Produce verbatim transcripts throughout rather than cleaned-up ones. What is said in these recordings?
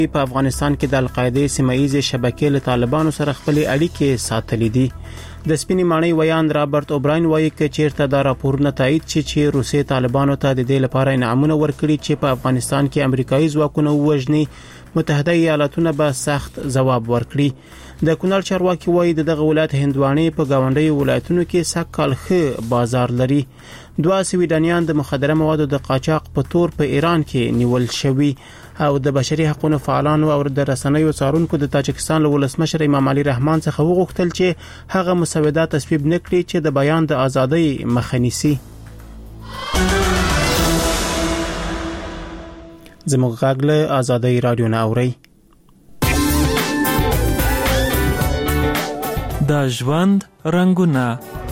په افغانستان کې د القاعده سیمایي شبکې له طالبانو سره خپل اړیکې ساتلې دي. د سپینې ماڼۍ ویان رابرټ اوبراین وایي چې چیرته دا راپورونه تایید شي چې روسي طالبانو ته د دې لپاره انعامونه ورکړي چې په افغانستان کې امریکایي ځواکونه ووژني، متحده ایالاتونه به سخت ځواب ورکړي. د کونړ چارواکي وایي دغه ولایت هندوانې په گاونډي ولایتونو کې سکهال ښه بازار لري. دوه سویډانیان د مخدره موادو د قاچاق په تور په ایران کې نیول شوي او د بشري حقوقو فعالانو او د رسنیو څارونکو د تاجکستان له ولسمشر امام علي رحمان څخه وغوښتل چې هغه مسودات تصویب نکړي چې د بیان د ازادۍ مخه نیسي. زموږ غږ له ازادۍ رادیو نه اوري. د ژوند رنگونه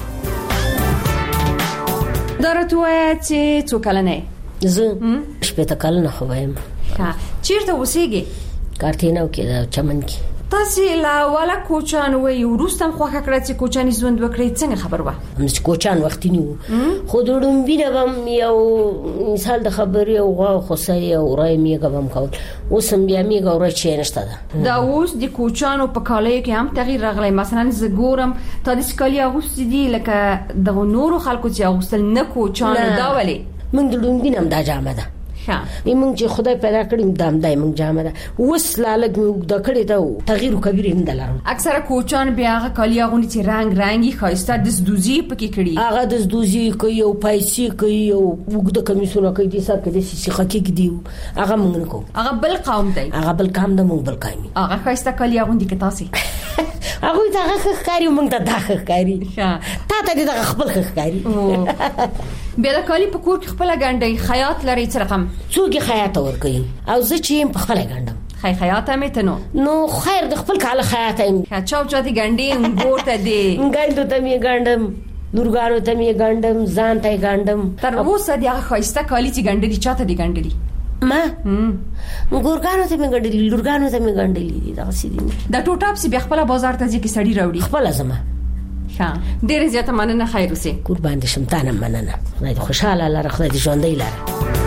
درته چې څو کلنې زه شپږ کلنه خو وایم. ها چیرته اوسېږي؟ کارتینو کې د چمن کې. تاسو لا ولا کوچان وې ورستم خوخه کړی چې کوچانی ژوند وکړي څنګه خبر و؟ هم چې کوچان وختي نیو خو دوړم بینه بم یو مثال د خبرې او غوا خوسای او راي میګه بم کول اوسم بیا میګه ور چې نشته ده. دا اوس د کوچانو په کالای کې هم تغییر راغلی. مثلا ز ګورم تا د سکالي اغوست دي لکه د نورو خلکو چې اغوستل نه کوچان دا ولي من دوړم بینم دا جامه ده. ها موږ چې خدای پیدا کړیم دام دای موږ جامه ده وس لالګ موږ د کړي ته تغییر کبیر نه دلارم. اکثره کوچان بیا هغه کالیا غونډي چې رنگ رنگي خاصه د دوزی پکې کړي هغه د دوزی کوي او پایسي کوي او وګ د کمیسونه کوي د سات کې د سیخه کې دی هغه موږ نه کو. هغه بل قوم دی. هغه بل قوم د موږ بل قومي هغه خاصه کالیا غونډي کې تاسو هغه ته هغه ښکاری موږ ته دا ښکاری تا ته د خپل ښکاری. بیا د کالی په کور کې خپل غونډي خیاط لري څه رقم څوک خیاط ور کوي او زه چې په خپل غونډم خی خیاط مې ته نو نو خیر د خپل کاله خیاط ایم چاو چاته غونډي ګورته دی غونډو ته می غونډم لورګانو ته می غونډم ځان ته غونډم تر اوسه دی هغه خاصه کالی چې غونډي چاته دی غونډي ما ګورګانو ته می غونډي لورګانو ته می غونډي دا سیدی دا ټوټاپ سی بیا خپل بازار ته ځي کې سړی راوړي خپل زما. ها ډېر زیاته مننه خیر اوسه. قربان دې شم تانه مننه. خدای دې خوشاله لاره خدای دې ژوندۍ لاره.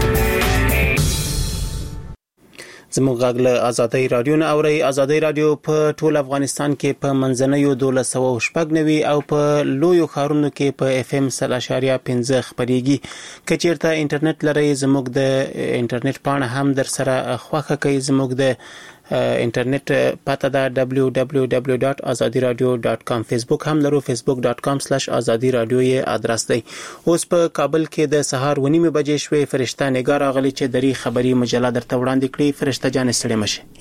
زموږ غږ له ازادۍ رادیو نه اوري. ازادۍ رادیو په ټول افغانستان کې په منځنیو دولس سوه شپږ نوي او په لویو ښارونو کې په اف ام سل اشاریه پنځه خبريږي. کچیرته انټرنیټ لري زموږ د انټرنیټ پاڼه هم در سره خوښه کوي. زموږ د انټرنیټ پته دا دبلیو دبلیو دبلیو ډاټ ازادي رادیو ډاټ کام. فیسبوک هم لرو فیسبوک ډاټ کام سلیش ازادي رادیو یې ادرس دی. اوس په کابل کې د سهار ونیمه بجې شوې. فرشته نگار غلي چې دری خبري مجله درته وړاندې کړي. فرشته جان ستړي مشه.